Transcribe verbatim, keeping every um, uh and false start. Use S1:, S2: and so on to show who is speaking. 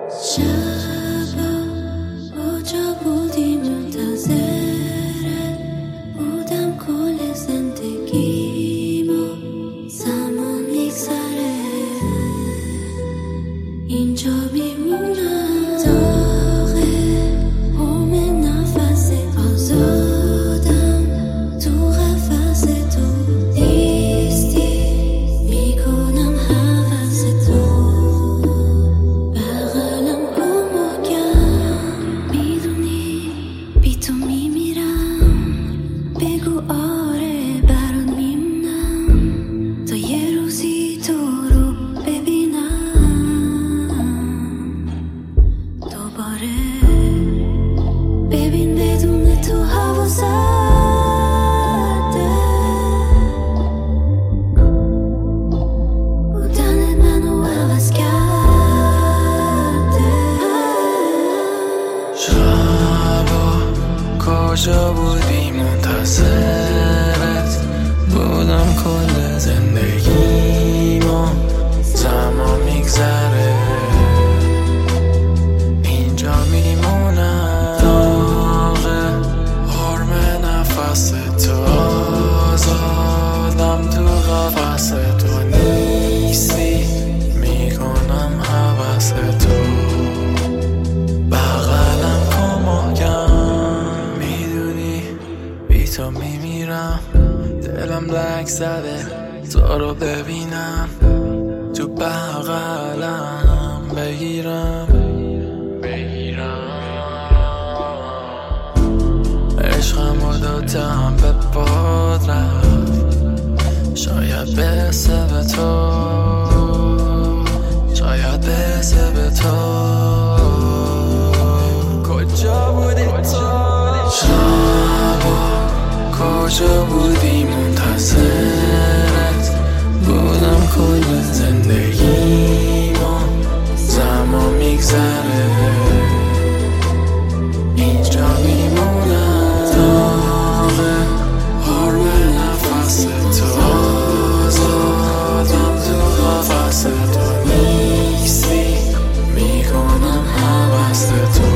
S1: شبا کجا بودی منتظرت بودم کل زندگیمو زمان میگذره اینجا میمونم داغه هم نفس آزادم تو قفس تو نیستی میکنم حوث تو بغلم کن محکم میدونی بی تو میمیرم بگو آره برات میمونم تا یه روزی تو رو ببینم دوباره ببین بدون تو هوا سرده بودنت منو عوض کرده
S2: شبا کجا بودی منتظرت بودم کل زندگیمو زمان میگذره اینجا میمونم داغه حرم نفس تو آزادم تو قفس تو نیستی میکنم حوث تو بغلم کن محکم میدونی بی تو میمیرم دلم لک زده تو رو ببینم تو بغلم بگیرم عشقم و دادم به باد رفت شاید برسه به تو شاید برسه به تو کجا بودی تو شبا کجا بودی منتظرت بودم کل زندگیمو زمان میگذره اینجا میمونم داغه حرم نفس تو آزادم تو قفس تو نیستی میکنم حوث تو